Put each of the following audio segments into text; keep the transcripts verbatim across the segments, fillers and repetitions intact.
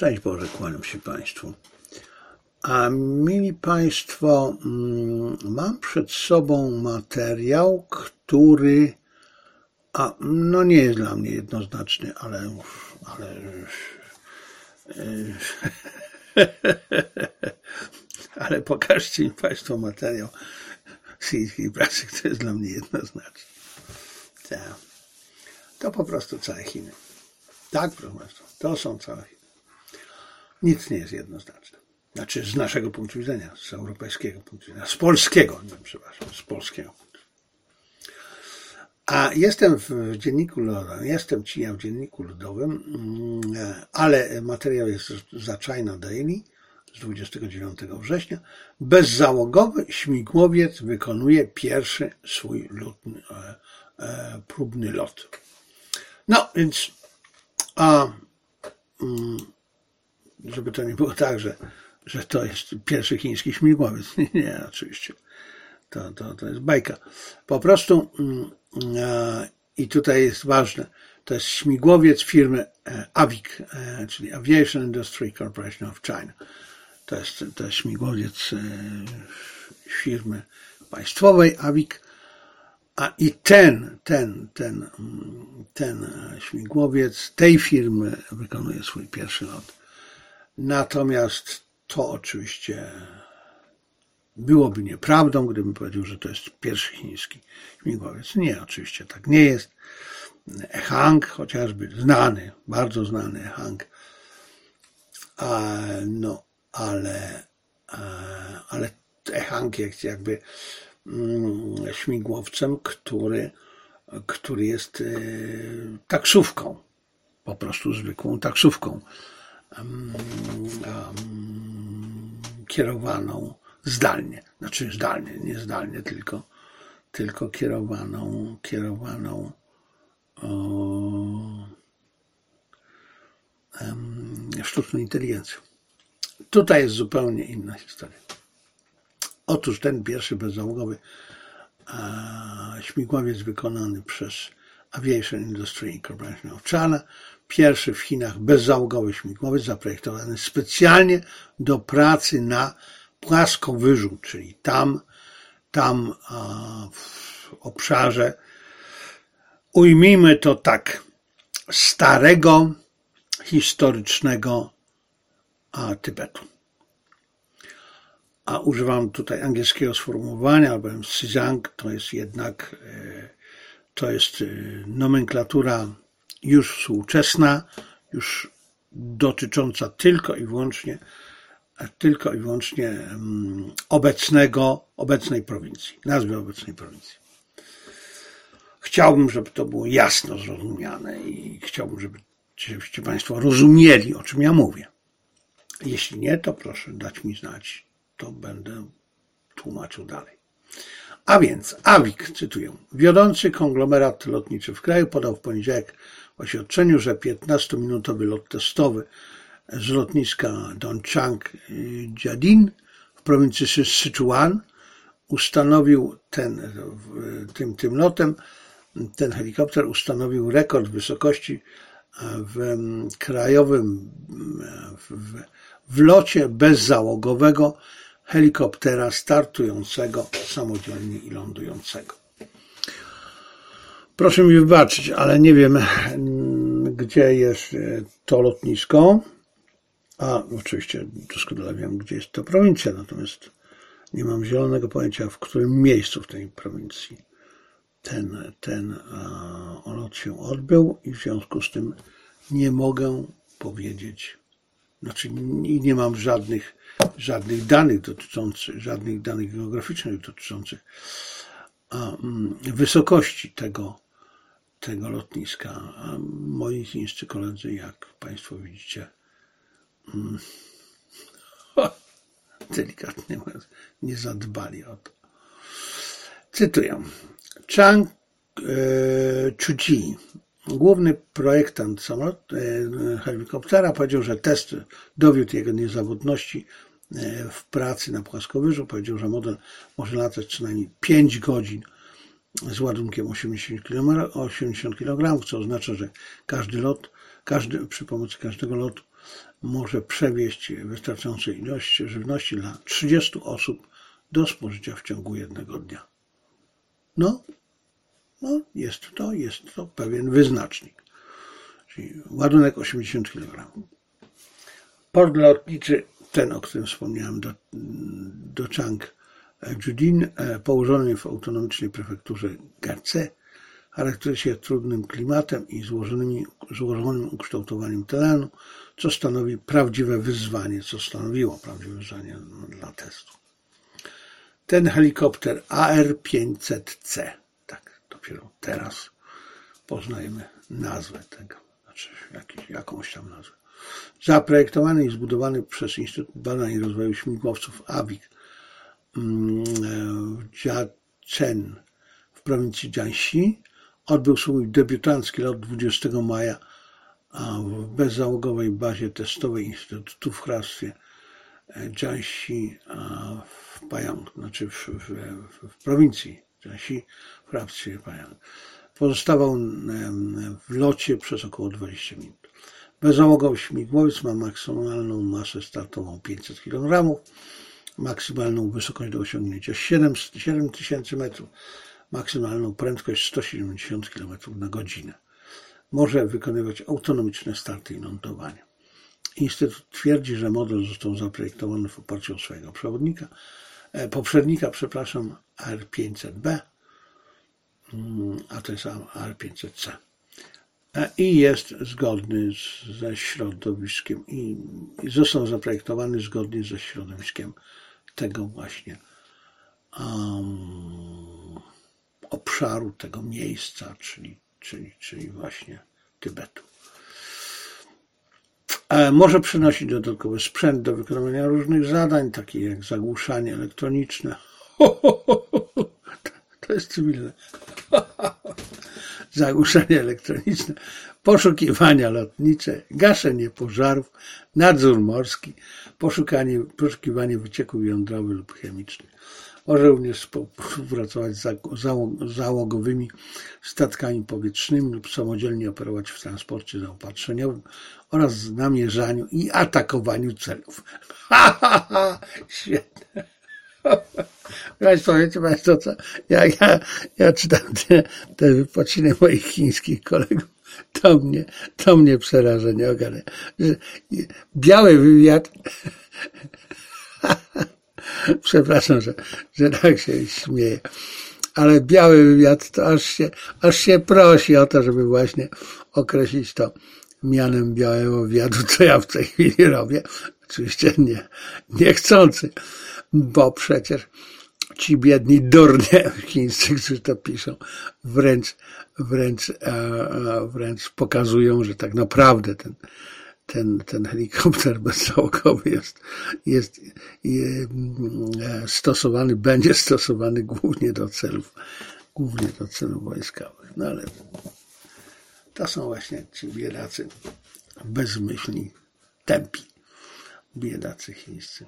Szczęść Boże, kłaniam się Państwu. A mili Państwo, mam przed sobą materiał, który a, no nie jest dla mnie jednoznaczny, ale, ale ale pokażcie mi Państwo materiał syryjskiej prasy, który jest dla mnie jednoznaczny. Tak. To po prostu całe Chiny. Tak, proszę Państwa, to są całe Chiny. Nic nie jest jednoznaczne. Znaczy z naszego punktu widzenia, z europejskiego punktu widzenia, z polskiego, nie, przepraszam, z polskiego punktu widzenia. A jestem w dzienniku ludowym, jestem ci ja w dzienniku ludowym, ale materiał jest za China Daily z dwudziestego dziewiątego września. Bezzałogowy śmigłowiec wykonuje pierwszy swój lotny, e, e, próbny lot. No więc, a, żeby to nie było tak, że, że to jest pierwszy chiński śmigłowiec. Nie, nie oczywiście. To, to, to jest bajka. Po prostu e, i tutaj jest ważne, to jest śmigłowiec firmy A V I C, e, czyli Aviation Industry Corporation of China. To jest, to jest śmigłowiec e, firmy państwowej A V I C. A i ten, ten, ten, ten śmigłowiec tej firmy wykonuje swój pierwszy lot. Natomiast to oczywiście byłoby nieprawdą, gdybym powiedział, że to jest pierwszy chiński śmigłowiec. Nie, oczywiście tak nie jest. Ehang, chociażby znany, bardzo znany Ehang, no ale, ale Ehang jest jakby śmigłowcem, który, który jest taksówką, po prostu zwykłą taksówką kierowaną zdalnie, znaczy zdalnie, nie zdalnie, tylko, tylko kierowaną, kierowaną o, um, sztuczną inteligencją. Tutaj jest zupełnie inna historia. Otóż ten pierwszy bezzałogowy a, śmigłowiec wykonany przez Aviation Industry Corporation of China, pierwszy w Chinach bezzałogowy śmigłowiec zaprojektowany specjalnie do pracy na płaskowyżu, czyli tam, tam a, w obszarze, ujmijmy to tak, starego, historycznego a, Tybetu. A używam tutaj angielskiego sformułowania, albowiem Xizang to jest jednak, to jest nomenklatura już współczesna, już dotycząca tylko i wyłącznie, tylko i wyłącznie obecnego, obecnej prowincji, nazwy obecnej prowincji. Chciałbym, żeby to było jasno zrozumiane i chciałbym, żebyście Państwo rozumieli, o czym ja mówię. Jeśli nie, to proszę dać mi znać, to będę tłumaczył dalej. A więc A V I C, cytuję, wiodący konglomerat lotniczy w kraju podał w poniedziałek w oświadczeniu, że piętnastominutowy lot testowy z lotniska Dongchang Jiading w prowincji Sichuan ustanowił ten, tym, tym lotem, ten helikopter ustanowił rekord wysokości w krajowym w, w locie bezzałogowego helikoptera startującego samodzielnie i lądującego. Proszę mi wybaczyć, ale nie wiem, gdzie jest to lotnisko, a oczywiście doskonale wiem, gdzie jest to prowincja, natomiast nie mam zielonego pojęcia, w którym miejscu w tej prowincji ten, ten a, lot się odbył i w związku z tym nie mogę powiedzieć, znaczy nie, nie mam żadnych, żadnych danych dotyczących, żadnych danych geograficznych dotyczących a, wysokości tego, tego lotniska. A moi chińscy koledzy, jak Państwo widzicie, mm, delikatnie mówiąc, nie zadbali o to. Cytuję. Chang Chuji, główny projektant samolot, helikoptera, powiedział, że test dowiódł jego niezawodności w pracy na płaskowyżu. Powiedział, że model może latać co najmniej pięć godzin z ładunkiem osiemdziesiąt kilogramów, co oznacza, że każdy lot każdy, przy pomocy każdego lotu może przewieźć wystarczające ilości żywności dla trzydziestu osób do spożycia w ciągu jednego dnia. No, no jest to, jest to pewien wyznacznik. Czyli ładunek osiemdziesiąt kilogramów. Port lotniczy, ten, o którym wspomniałem, do, do Chang Judin, położony w autonomicznej prefekturze Gacé, charakteryzuje się trudnym klimatem i złożonymi, złożonym ukształtowaniem terenu, co stanowi prawdziwe wyzwanie, co stanowiło prawdziwe wyzwanie dla testu. Ten helikopter A R pięćset C, tak, dopiero teraz poznajemy nazwę tego, znaczy jakiś, jakąś tam nazwę. Zaprojektowany i zbudowany przez Instytut Badań i Rozwoju Śmigłowców A W I C w Jiachen w prowincji Jiangxi odbył swój debiutancki lot dwudziestego maja w bezzałogowej bazie testowej Instytutu w hrabstwie Jiangxi w Payang, znaczy w, w, w prowincji Jiangxi w hrabstwie Payang. Pozostawał w locie przez około dwadzieścia minut. Bezzałogowy śmigłowiec ma maksymalną masę startową pięćset kilogramów, maksymalną wysokość do osiągnięcia siedem tysięcy metrów, maksymalną prędkość sto siedemdziesiąt kilometrów na godzinę. Może wykonywać autonomiczne starty i lądowania. Instytut twierdzi, że model został zaprojektowany w oparciu o swojego przewodnika, e, poprzednika, przepraszam, A R pięćset B, a to jest A R pięćset C. I jest zgodny ze środowiskiem i został zaprojektowany zgodnie ze środowiskiem tego właśnie um, obszaru, tego miejsca, czyli, czyli, czyli właśnie Tybetu. Może przynosić dodatkowy sprzęt do wykonywania różnych zadań, takich jak zagłuszanie elektroniczne. To jest cywilne. Zagłuszanie elektroniczne, poszukiwania lotnicze, gaszenie pożarów, nadzór morski, poszukanie, poszukiwanie wycieków jądrowych lub chemicznych. Może również współpracować z załogowymi statkami powietrznymi lub samodzielnie operować w transporcie zaopatrzeniowym oraz namierzaniu i atakowaniu celów. Ha, ha, ha, świetne. Państwo, wiecie Państwo co, jak ja, ja czytam te, te wypociny moich chińskich kolegów, to mnie, to mnie przeraża, nie ogarnia. Że biały wywiad, przepraszam, że, że tak się śmieję, ale biały wywiad to aż się, aż się prosi o to, żeby właśnie określić to mianem białego wywiadu, co ja w tej chwili robię. Oczywiście nie, niechcący, bo przecież ci biedni durnie chińscy, którzy to piszą, wręcz, wręcz, wręcz pokazują, że tak naprawdę ten, ten, ten helikopter bezzałogowy jest, jest, jest stosowany, będzie stosowany głównie do celów, głównie do celów wojskowych. No ale to są właśnie ci biedacy, bezmyślni, tępi biedacy chińscy.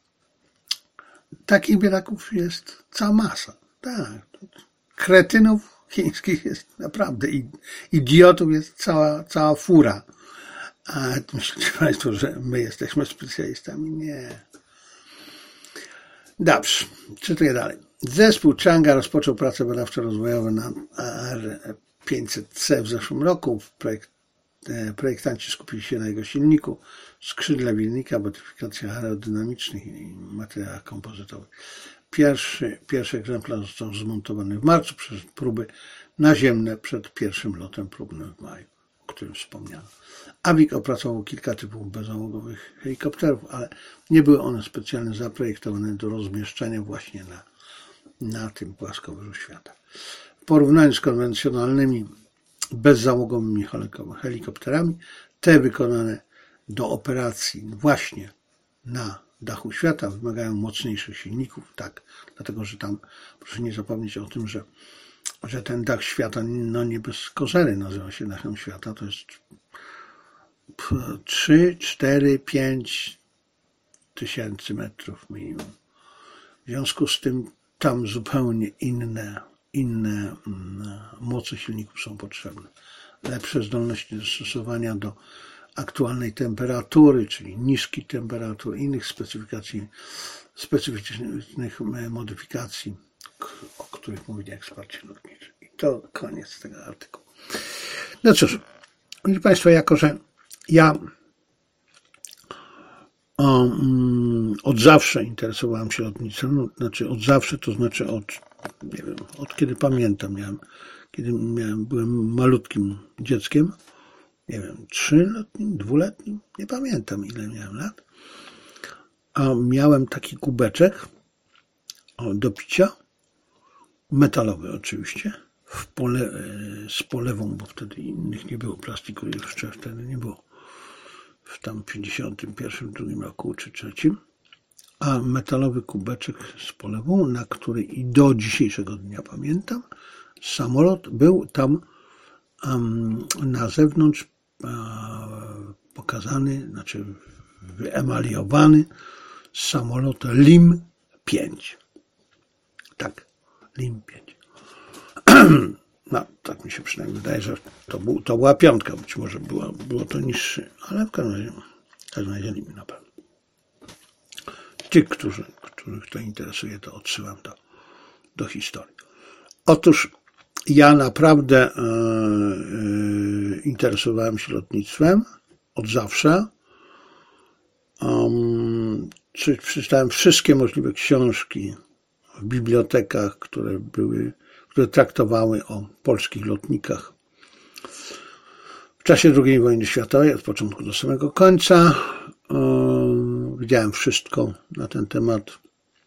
Takich biedaków jest cała masa. Tak. Kretynów chińskich jest naprawdę, idiotów jest cała, cała fura. A myślicie Państwo, że my jesteśmy specjalistami? Nie. Dobrze, czytuję dalej. Zespół Changa rozpoczął pracę badawczo-rozwojowe na A R pięćset C w zeszłym roku. Projekt, projektanci skupili się na jego silniku, skrzydle wilnika, modyfikacjach aerodynamicznych i materiałach kompozytowych. Pierwszy, pierwszy egzemplarz został zmontowany w marcu przez próby naziemne przed pierwszym lotem próbnym w maju, o którym wspomniałem. A W I C opracował kilka typów bezzałogowych helikopterów, ale nie były one specjalnie zaprojektowane do rozmieszczenia właśnie na, na tym płaskowyżu świata. W porównaniu z konwencjonalnymi bezzałogowymi helikopterami, te wykonane do operacji właśnie na dachu świata wymagają mocniejszych silników, tak, dlatego że tam, proszę nie zapomnieć o tym, że, że ten dach świata, no nie bez kozery nazywa się dachem świata, to jest trzy, cztery, pięć tysięcy metrów minimum. W związku z tym tam zupełnie inne, inne moce silników są potrzebne. lepsze zdolności dostosowania do aktualnej temperatury, czyli niskiej temperatury, innych specyfikacji, specyficznych modyfikacji, o których mówi eksperci lotniczy. I to koniec tego artykułu. No cóż, proszę Państwa, jako że ja um, od zawsze interesowałem się lotnictwem, no, znaczy od zawsze, to znaczy od, nie wiem, od kiedy pamiętam, miałem, kiedy miałem, byłem malutkim dzieckiem, nie wiem, trzyletnim, dwuletnim, nie pamiętam ile miałem lat, a miałem taki kubeczek do picia, metalowy oczywiście, w pole, z polewą, bo wtedy innych nie było, plastiku jeszcze wtedy nie było, w tam pięćdziesiątym pierwszym, drugim roku czy trzecim, a metalowy kubeczek z polewą, na który i do dzisiejszego dnia pamiętam, samolot był tam um, na zewnątrz um, pokazany, znaczy wyemaliowany samolot Lim pięć. Tak, Lim pięć. No, tak mi się przynajmniej wydaje, że to, był, to była piątka, być może była, było to niższy, ale w każdym razie, w każdym razie Lim na pewno. Tych, którzy, których to interesuje, to odsyłam do, do historii. Otóż ja naprawdę e, e, interesowałem się lotnictwem od zawsze. Um, przeczytałem wszystkie możliwe książki w bibliotekach, które były, które traktowały o polskich lotnikach w czasie drugiej wojny światowej, od początku do samego końca. Um, widziałem wszystko na ten temat.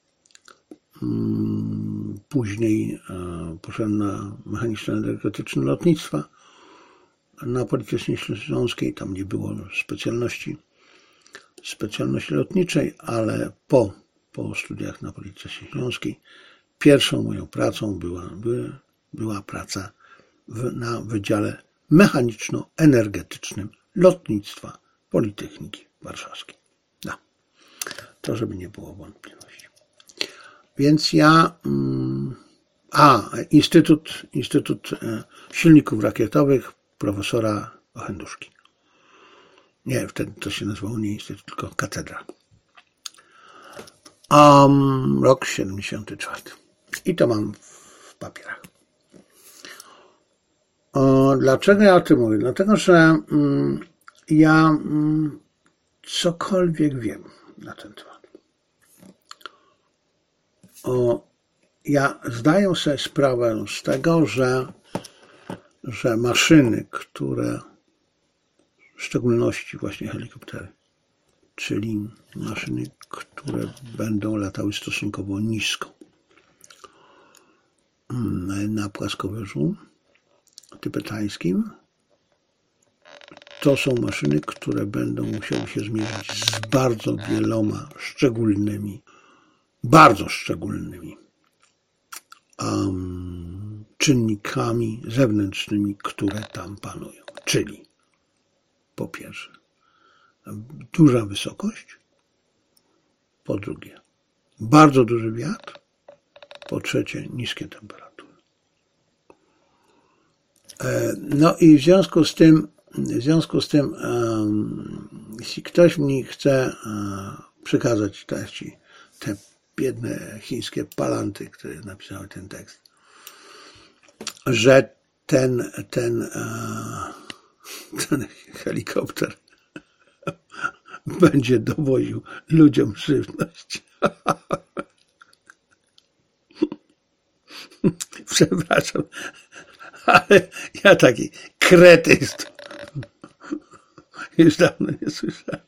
Um, później um, poszedłem na mechaniczno-energetyczne lotnictwa na Politechnice Śląskiej. Tam nie było specjalności specjalności lotniczej, ale po, po studiach na Politechnice Śląskiej pierwszą moją pracą była, by, była praca w, na Wydziale Mechaniczno-Energetycznym Lotnictwa Politechniki Warszawskiej. No, to żeby nie było wątpliwości. Więc ja... Mm, a, Instytut, Instytut Silników Rakietowych profesora Ochenduszki. Nie, wtedy to się nazywało nie instytut, tylko katedra. Um, rok siedemdziesiąty czwarty. I to mam w papierach. O, dlaczego ja o tym mówię? Dlatego, że mm, ja mm, cokolwiek wiem na ten temat. O, ja zdaję sobie sprawę z tego, że, że maszyny, które w szczególności właśnie helikoptery, czyli maszyny, które będą latały stosunkowo nisko na płaskowyżu tybetańskim, to są maszyny, które będą musiały się zmierzyć z bardzo wieloma szczególnymi, bardzo szczególnymi um, czynnikami zewnętrznymi, które tam panują. Czyli po pierwsze duża wysokość, po drugie bardzo duży wiatr, po trzecie niskie temperatury. No i w związku z tym, w związku z tym, um, jeśli ktoś mi chce um, przekazać te, te biedne chińskie palanty, które napisały ten tekst, że ten, ten, uh, ten helikopter będzie dowoził ludziom żywność. Przepraszam, ale ja taki kretyzm już dawno nie słyszałem.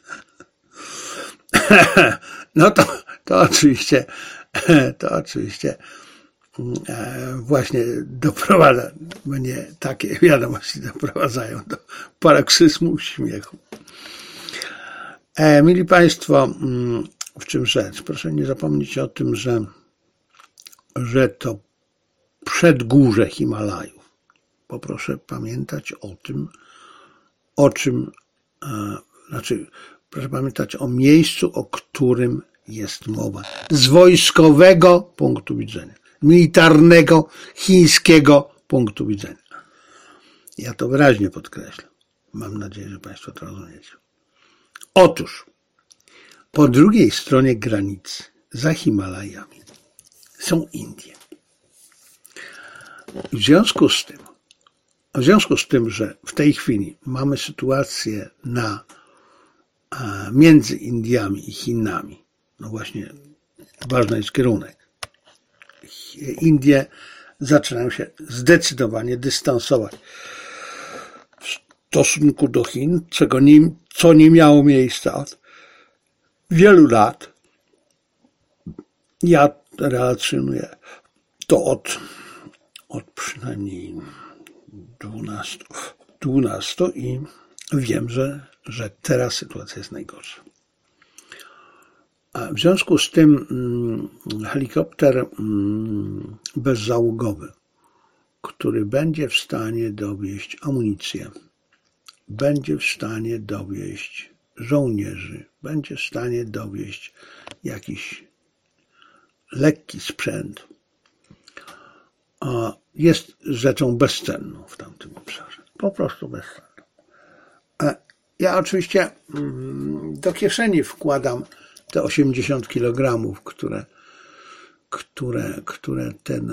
No to, to oczywiście, to oczywiście właśnie doprowadza, mnie takie wiadomości doprowadzają do paroksyzmu śmiechu. E, mili Państwo, w czym rzecz? Proszę nie zapomnieć o tym, że, że to przedgórze Himalajów. Poproszę pamiętać o tym, o czym, e, znaczy, proszę pamiętać o miejscu, o którym jest mowa. Z wojskowego punktu widzenia, militarnego, chińskiego punktu widzenia. Ja to wyraźnie podkreślam. Mam nadzieję, że Państwo to rozumiecie. Otóż po drugiej stronie granicy, za Himalajami, są Indie. W związku z tym, w związku z tym, że w tej chwili mamy sytuację na, między Indiami i Chinami, no właśnie ważny jest kierunek. Indie zaczynają się zdecydowanie dystansować w stosunku do Chin, czego nie, co nie miało miejsca od wielu lat. Ja relacjonuję to od, od przynajmniej dwunastu, dwunastu i wiem, że, że teraz sytuacja jest najgorsza. A w związku z tym helikopter bezzałogowy, który będzie w stanie dowieźć amunicję, będzie w stanie dowieźć żołnierzy, będzie w stanie dowieźć jakiś lekki sprzęt, jest rzeczą bezcenną w tamtym obszarze. Po prostu bezcenną. Ja oczywiście do kieszeni wkładam te osiemdziesiąt kilogramów, które, które, które ten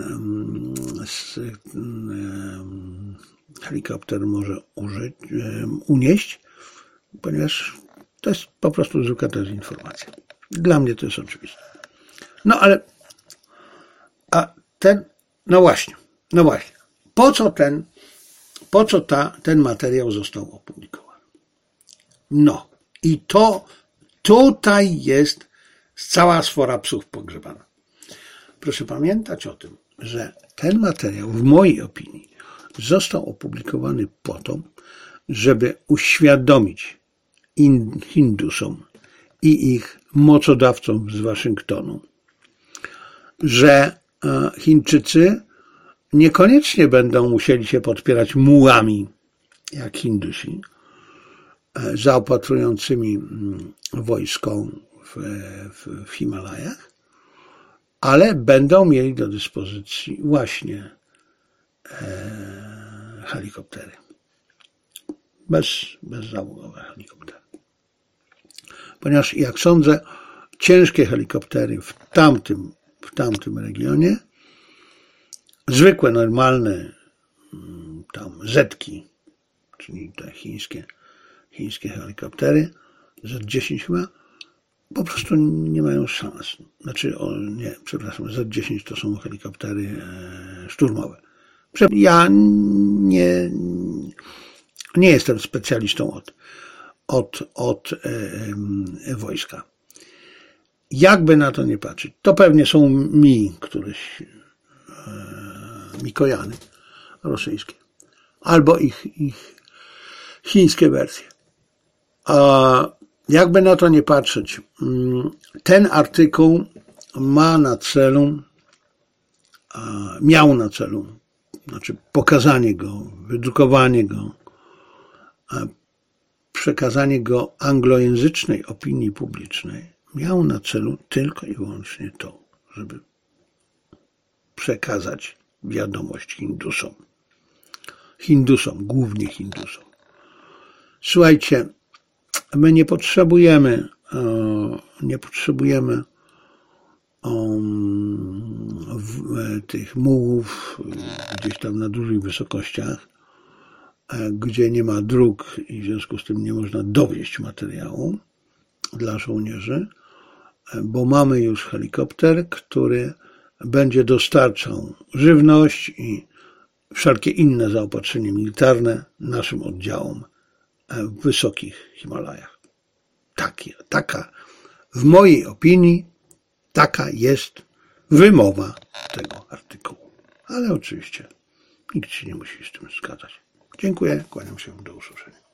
helikopter może użyć, unieść, ponieważ to jest po prostu zwykła dezinformacja. Dla mnie to jest oczywiste. No ale, a ten, no właśnie, no właśnie, po co ten, po co ta, ten materiał został opublikowany? No i to tutaj jest cała sfora psów pogrzebana. Proszę pamiętać o tym, że ten materiał, w mojej opinii, został opublikowany po to, żeby uświadomić Hindusom i ich mocodawcom z Waszyngtonu, że Chińczycy niekoniecznie będą musieli się podpierać mułami, jak Hindusi, zaopatrującymi wojsko w, w, w Himalajach, ale będą mieli do dyspozycji właśnie e, helikoptery. Bez, bezzałogowe helikoptery. Ponieważ, jak sądzę, ciężkie helikoptery w tamtym, w tamtym regionie, zwykłe, normalne tam zetki, czyli te chińskie, chińskie helikoptery, Z dziesięć chyba, po prostu nie mają szans. Znaczy, o, nie, przepraszam, Z dziesięć to są helikoptery e, szturmowe. Ja nie, nie jestem specjalistą od, od, od e, e, wojska. Jakby na to nie patrzeć, to pewnie są Mi, któreś e, Mikojany rosyjskie, albo ich, ich chińskie wersje. A jakby na to nie patrzeć, ten artykuł ma na celu, miał na celu, znaczy pokazanie go, wydrukowanie go, przekazanie go anglojęzycznej opinii publicznej, miał na celu tylko i wyłącznie to, żeby przekazać wiadomość Hindusom. Hindusom, głównie Hindusom. Słuchajcie, my nie potrzebujemy, nie potrzebujemy tych mułów gdzieś tam na dużych wysokościach, gdzie nie ma dróg i w związku z tym nie można dowieźć materiału dla żołnierzy, bo mamy już helikopter, który będzie dostarczał żywność i wszelkie inne zaopatrzenie militarne naszym oddziałom w wysokich Himalajach. Taki, taka, w mojej opinii, taka jest wymowa tego artykułu. Ale oczywiście nikt się nie musi z tym zgadzać. Dziękuję, kłaniam się, do usłyszenia.